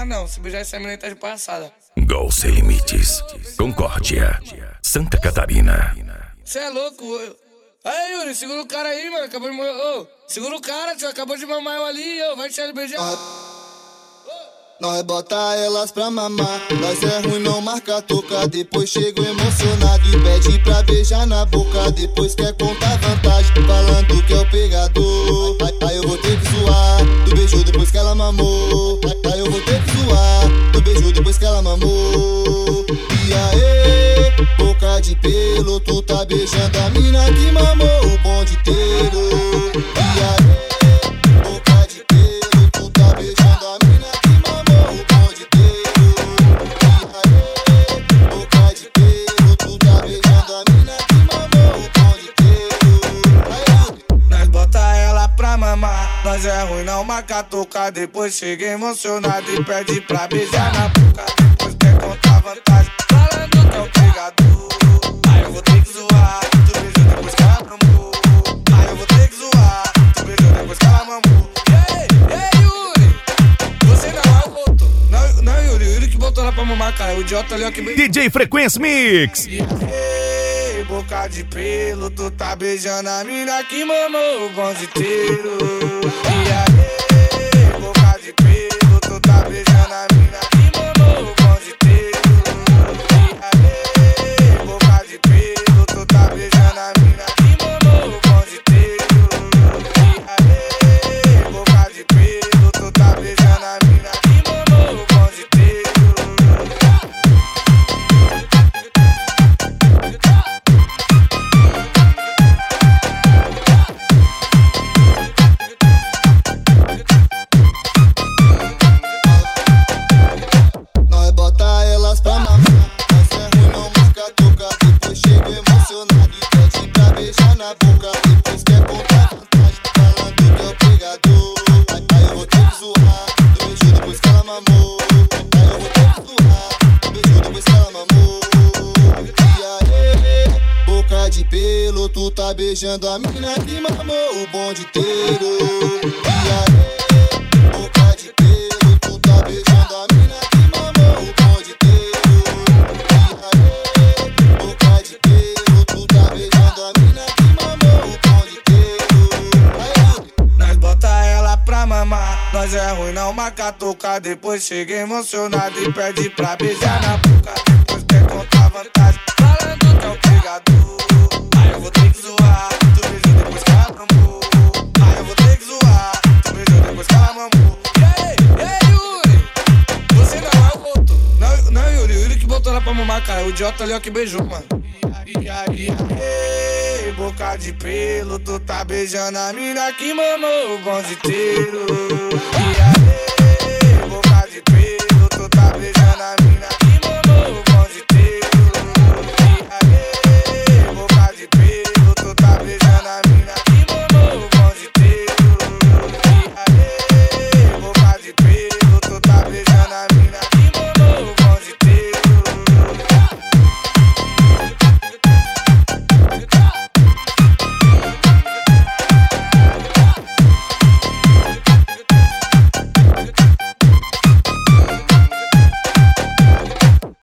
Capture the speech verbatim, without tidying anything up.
mais não. Se beijar essa menina tá de passada. Gol Sem Limites, Concórdia, Santa Catarina. Cê é louco. Aí, Yuri, segura o cara aí, mano. Acabou de morrer. Ô, segura o cara, tio. Acabou de mamar eu ali, ô. Vai deixar ele beijar. Nós bota elas pra mamar. Nós é ruim, não marca toca. Depois chega emocionado e pede pra beijar na boca. Depois quer contar vantagem, falando que é o pegador. Aí, aí eu vou ter que zoar do beijo depois que ela mamou. Aí, aí eu vou ter que zoar do beijo depois que ela mamou. E aí, boca de pelo, tu tá beijando a mina que mamou o bonde inteiro. E aí, boca de pelo, tu tá beijando a mina que mamou o bonde inteiro. E aí, boca de pelo, tu tá beijando a mina que mamou o bonde inteiro. Aí, nós bota ela pra mamar. Nós é ruim, não marca toca. Depois chega emocionado e pede pra beijar na boca. Depois quer contar vantagem, falando que é o pegador. Aí eu vou ter que zoar, tu beijou depois que ela mamou. Aí eu vou ter que zoar, tu beijou depois que ela mamou. Ei, ei, Yuri, você não é o outro. Não, não, Yuri, Yuri que botou ela pra mamar, cara. O idiota ali, ó, que beijou. D J Frequência Mix. Ei, boca de pelo, tu tá beijando a mina que mamou o bonde inteiro. E aí, boca de pelo, tu tá beijando a mina que mamou o bonde inteiro. E aí, boca de pelo, tu tá beijando a mina que mamou o bonde inteiro. E aí, boca de pelo, tu tá beijando a mina que mamou o bonde inteiro. nós bota elas pra mamar. Nós é ruim, não marca toca. Depois chega emocionado e pede pra beijar na boca. Depois quer contar vantagem, falando que é o pegador. Aí, aí eu vou ter que zoar do beijo depois que ela mamou. Aí eu vou ter que zoar do beijo depois que ela mamou. E aí, boca de pelo, tu tá beijando a mina que mamou o bonde inteiro. E aí, boca de pelo, tu tá beijando a mina que mamou o bonde inteiro. E aí, boca de pelo, tu tá beijando a mina que mamou o bonde inteiro. Aí, Nós bota ela pra mamar. Nós é ruim, não marca toca. Depois chega emocionado e pede pra beijar na boca. Depois quer contar vantagem, falando que é o pegador. Aí eu vou ter que zoar, tu beijou depois que ela mamou. Aí eu vou ter que zoar, tu beijou depois que ela mamou. Ei, ei, Yuri, você não é o outro. Não, não, Yuri, Yuri que botou ela pra mamar, cara. O idiota ali, ó, que beijou, mano. E aí, ei, boca de pelo, tu tá beijando a mina que mamou o bonde inteiro.